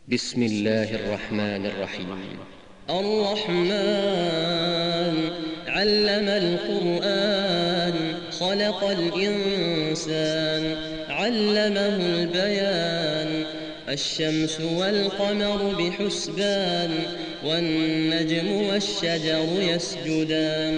بسم الله الرحمن الرحيم. الرحمن علم القرآن خلق الإنسان علمه البيان. الشمس والقمر بحسبان والنجم والشجر يسجدان.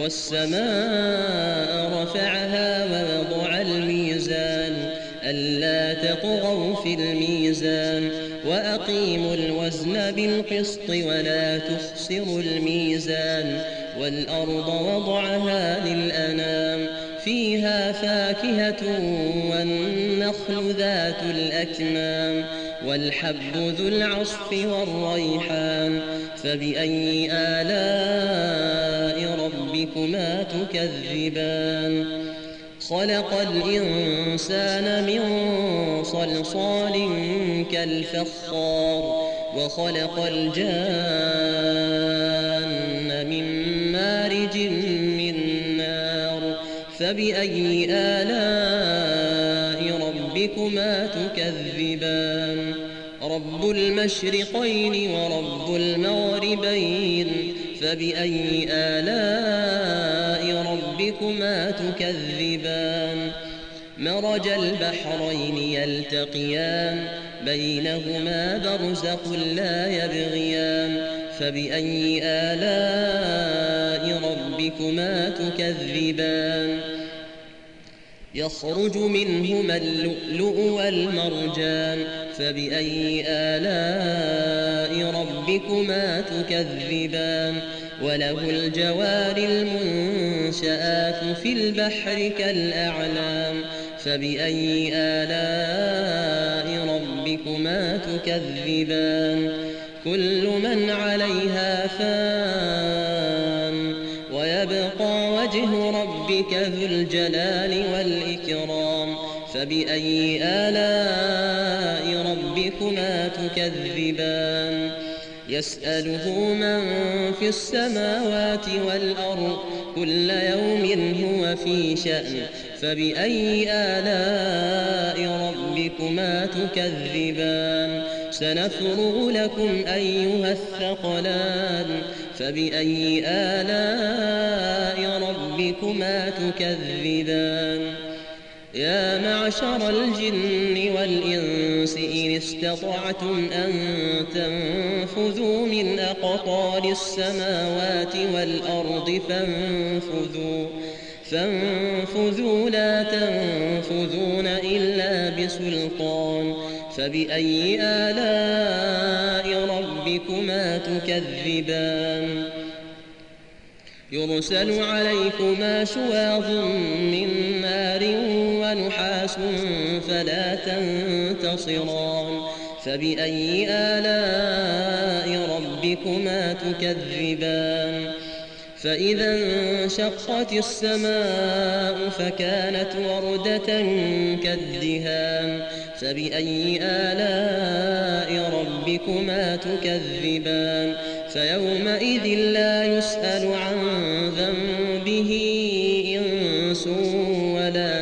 والسماء رفعها ووضع الميزان ألا تطغوا في الميزان وأقيموا الوزن بالقسط ولا تخسروا الميزان. والأرض وضعها للأنام فيها فاكهة والنخل ذات الأكمام والحب ذو العصف والريحان. فبأي آلاء ربكما تكذبان؟ خلق الإنسان من صلصال كالفخار وخلق الجان من مارج من نار. فبأي آلاء ربكما تكذبان؟ رب المشرقين ورب المغربين فبأي آلاء ربكما تكذبان؟ مرج البحرين يلتقيان بينهما برزخ لا يبغيان. فبأي آلاء ربكما تكذبان؟ يخرج منهما اللؤلؤ والمرجان فبأي آلاء ربكما تكذبان؟ وله الجوار المنشآت في البحر كالأعلام فبأي آلاء ربكما تكذبان؟ كل من عليها فان ويبقى وجه ربك ذو الجلال والإكرام. فبأي آلاء ربكما تكذبان؟ يسأله من في السماوات والأرض كل يوم هو في شأن. فبأي آلاء ربكما تكذبان؟ سنفرغ لكم أيها الثقلان. فبأي آلاء ربكما تكذبان؟ يا معشر الجن والإنس إن استطعتم أن تنفذوا من أقطار السماوات والأرض فانفذوا لا تنفذون إلا بسلطان. فبأي آلاء ربكما تكذبان؟ يرسل عليكما شواظ من نار ونحاس فلا تنتصران. فبأي آلاء ربكما تكذبان؟ فإذا انشقت السماء فكانت وردة كالدهان. فبأي آلاء ربكما تكذبان؟ فيومئذ لا يسأل عن ذنبه إنس ولا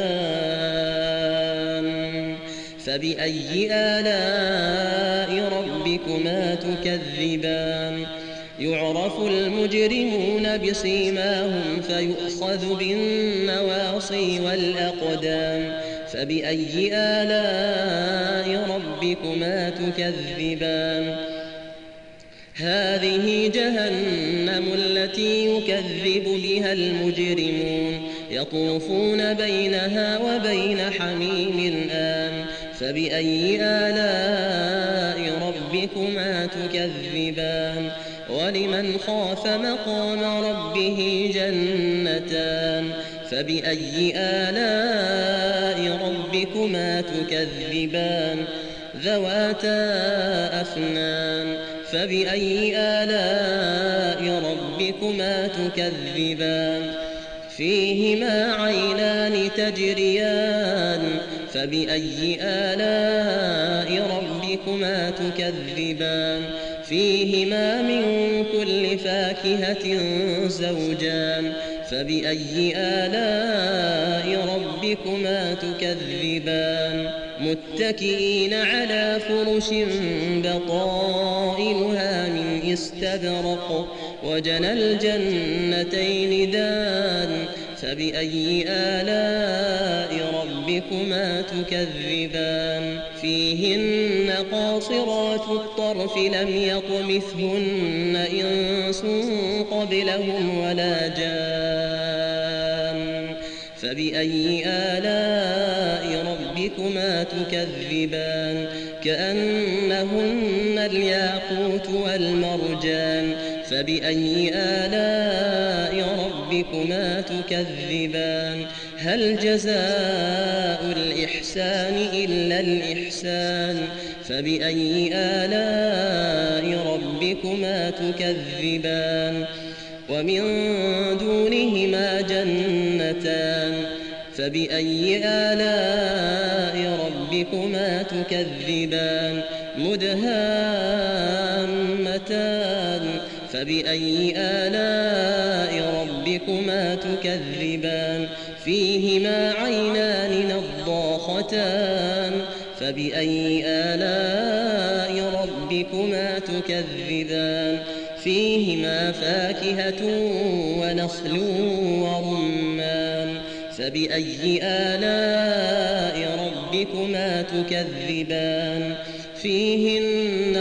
جان. فبأي آلاء ربكما تكذبان؟ يعرف المجرمون بسيماهم فيؤخذ بالنواصي والأقدام. فبأي آلاء ربكما تكذبان؟ هذه جهنم التي يكذب بها المجرمون يطوفون بينها وبين حميم آن. فبأي آلاء ربكما تكذبان؟ ولمن خاف مقام ربه جنتان. فبأي آلاء ربكما تكذبان؟ ذواتا أفنان. فبأي آلاء ربكما تكذبان؟ فيهما عينان تجريان. فبأي آلاء ربكما تكذبان؟ فيهما من كل فاكهة زوجان. فبأي آلاء ربكما تكذبان متكئين على فرش بطائنها من استبرق وجنى الجنتين دان فبأي آلاء ربكما تكذبان فيهن قاصرات الطرف لم يطمثهن إنس قبلهم ولا جان فبأي آلاء ربكما تكذبان كأنهن الياقوت والمرجان فبأي آلاء ربكما تكذبان هل جزاء الإحسان إلا الإحسان فبأي آلاء ربكما تكذبان ومن دونهما جنتان فبأي آلاء ربكما تكذبان مدهامتان فبأي آلاء ربكما تكذبان فيهما عينان نضاختان فبأي آلاء ربكما تكذبان فيهما فاكهة ونخل ورمان فبأي آلاء ربكما تكذبان فيهن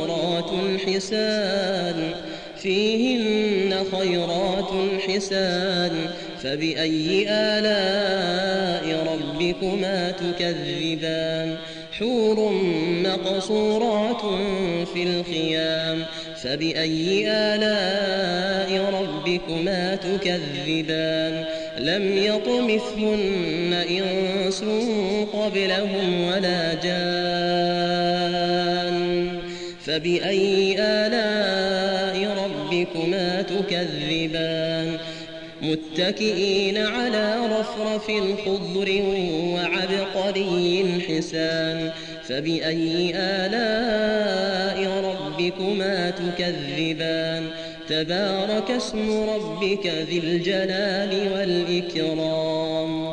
خيرات حسان فبأي آلاء ربكما تكذبان حور مقصورات في الخيام فبأي آلاء ربكما تكذبان لم يطمثهن إنس قبلهم ولا جان فبأي آلاء ربكما تكذبان متكئين على رفرف خضر وعبقري حسان فبأي آلاء ربكما تكذبان تبارك اسم ربك ذي الجلال والإكرام